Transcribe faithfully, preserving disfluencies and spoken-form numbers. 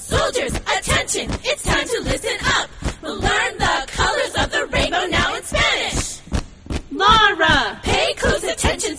Soldiers, attention! It's time to listen up! We'll learn the colors of the rainbow now in Spanish! Laura! Pay close attention